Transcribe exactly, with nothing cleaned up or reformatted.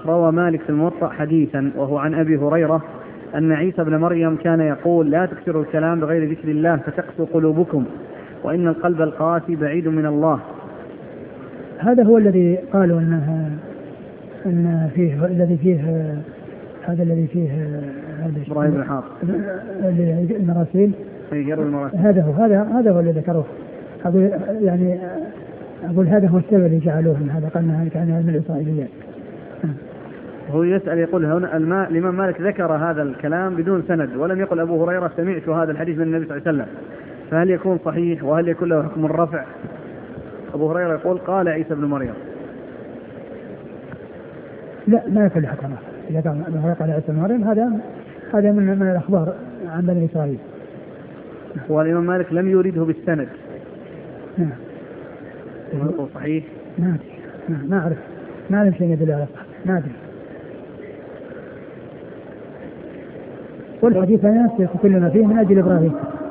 روى مالك في الموطأ حديثا وهو عن أبي هريرة أن عيسى بن مريم كان يقول لا تكثروا الكلام بغير ذكر الله فتقسو قلوبكم وإن القلب القاسي بعيد من الله. هذا هو الذي قالوا أنها أن فيه الذي فيه هذا الذي فيه هذا إبراهيم بن حافظ المراسيل هذا هو هذا هذا هو الذي ذكروه. أقول يعني أقول هذا هو السبب اللي جعلوه من هذا قالنا كان من الإسرائيليات. هو يسأل يقول هنا الماء الإمام مالك ذكر هذا الكلام بدون سند ولم يقل أبو هريرة سمعت هذا الحديث من النبي صلى الله عليه وسلم، فهل يكون صحيح وهل يكون له حكم الرفع؟ أبو هريرة يقول قال عيسى بن مريم. لا ما يكون له حكم الرفع. إذا كان أبو هريرة قال عيسى بن مريم هذا هذا من من الأخبار عن بني إسرائيل. والإمام مالك لم يريده بالسند. نعم. يقول صحيح؟ ما أدري ما أعرف ما أعرف شيء يدل على صح ما أدري. والحديث ينسخ كل ما فيه من أجل إبراهيم.